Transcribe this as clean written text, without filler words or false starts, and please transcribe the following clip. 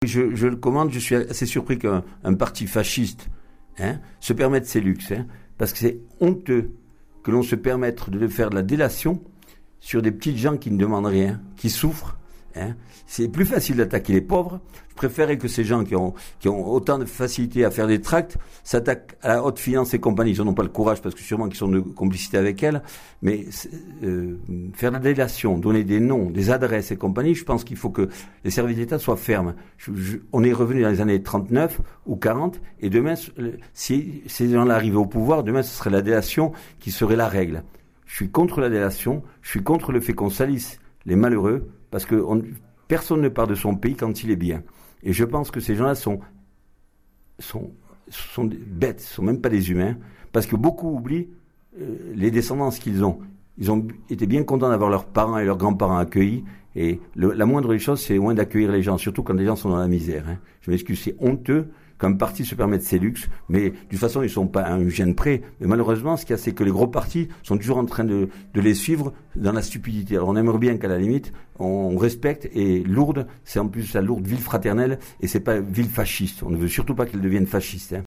Je le commande, je suis assez surpris qu'un parti fasciste se permette ces luxes, parce que c'est honteux que l'on se permette de faire de la délation sur des petites gens qui ne demandent rien, qui souffrent. C'est plus facile d'attaquer les pauvres. Je préférerais que ces gens qui ont autant de facilité à faire des tracts s'attaquent à la haute finance et compagnie. Ils n'en ont pas le courage parce que sûrement qu'ils sont de complicité avec elle. Mais faire de la délation, donner des noms, des adresses et compagnie, je pense qu'il faut que les services d'État soient fermes. On est revenu dans les années 39 ou 40 et demain, si ces gens-là arrivaient au pouvoir, demain ce serait la délation qui serait la règle. Je suis contre la délation, je suis contre le fait qu'on salisse les malheureux, parce que personne ne part de son pays quand il est bien. Et je pense que ces gens-là sont des bêtes, sont même pas des humains, parce que beaucoup oublient les descendances qu'ils ont. Ils ont été bien contents d'avoir leurs parents et leurs grands-parents accueillis, et la moindre des choses, c'est au moins d'accueillir les gens, surtout quand les gens sont dans la misère. Je m'excuse, c'est honteux qu'un parti se permette ces luxes, mais de toute façon, ils sont pas à un gène près. Mais malheureusement, ce qu'il y a, c'est que les gros partis sont toujours en train de les suivre dans la stupidité. Alors on aimerait bien qu'à la limite, on respecte, et Lourdes, c'est en plus la Lourdes ville fraternelle, et c'est pas ville fasciste. On ne veut surtout pas qu'elle devienne fasciste.